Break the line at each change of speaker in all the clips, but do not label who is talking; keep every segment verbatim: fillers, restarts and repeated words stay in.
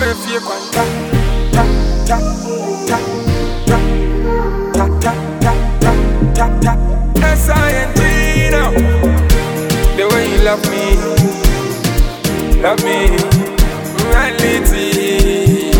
fie kwanta ta ta ta ta ta ta ta ta ta. S I N T now. The way you love me, love me, reality.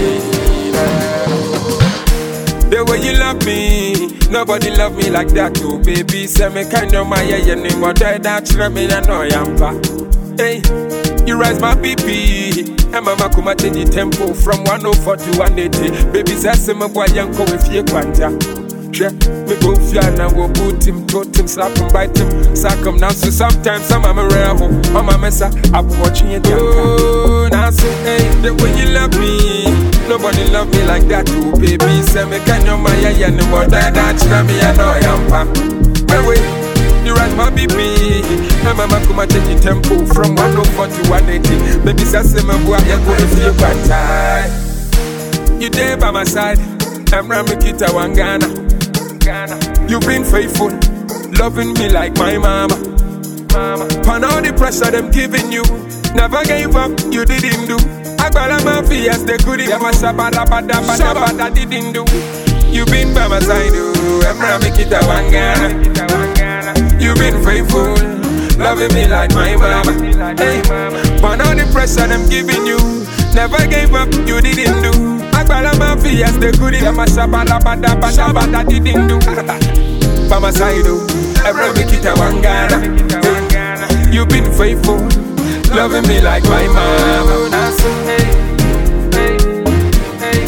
The way you love me, nobody love me like that, oh baby. Say me kind of my yeah, name what I that me I know I'm back. Hey, you rise my B P. And mama come at the tempo from one oh four to one eighty. Baby says my boy young come with you quanta. Me go fiana, we boot him, tote him, slap him, bite him, sack him now. So sometimes I'm a rare home, mama messa, I'm watching you. Oh, now so hey, the way you love me, nobody love me like that, too, baby. Say me can you my yeah, no more that that me I know I'm pa. Anyway, you rise my B P, and mama come and take the tempo from one oh four to one eighty. Baby says my boy, you go if you got time. You there by my side, I'm Ramikita Wangana. You've been faithful, loving me like my mama. Mama, for all the pressure them giving you, never gave up, you didn't do. Agbala mafias, they couldn't do. Shabada bada bada bada didn't do. You've been by my side, oh, Emra Mikita Wangana. You've been faithful, loving me like my mama. Hey, for all the pressure them giving you, never gave up, you didn't do. Agbala mafias, they couldn't do. Shabada bada bada bada didn't do. By my side, oh, Emra Mikita Wangana. Hey, you've been faithful, loving me like my mama. Hey, hey, hey,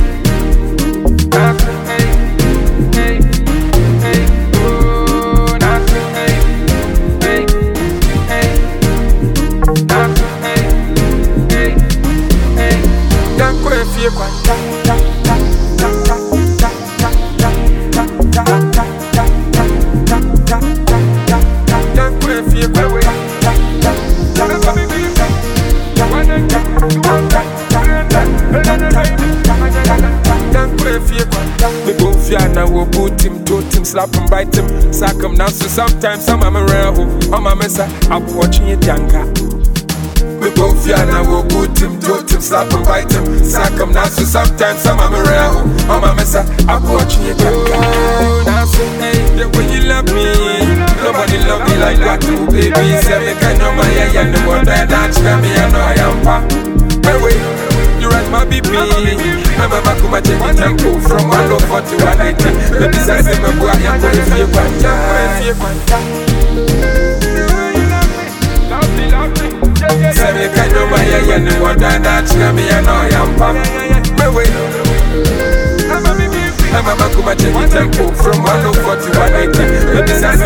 hey, hey, hey, oh, hey, hey, hey, hey, hey, hey. Don't go if you want ta ta ta ta ta ta ta ta ta ta ta ta ta ta. Don't go if you want ta ta ta ta. Me go fiana, we boot him, tote him, slap him, bite him, sack him now. So sometimes I'm a rare home, I'm a messa, I'm watching it younger. Me go fiana, we boot him, tote him, slap him, bite him, sack him now. So sometimes I'm a rare home, I'm a messa, I'm watching it younger. Now so hey, the way you love me, nobody love me like that too, baby. Say me kind of my yeah, no more than that, me I know I am pa. Anyway, you rise my B P, and mama come and take the tempo from one oh four to one eighty. Baby say say my boy I am going to feel quanta, feel quanta. Say me kind of my yeah, no more than that, me I know I am pa. Anyway, and mama come and take the tempo from one oh four to one eighty. Baby say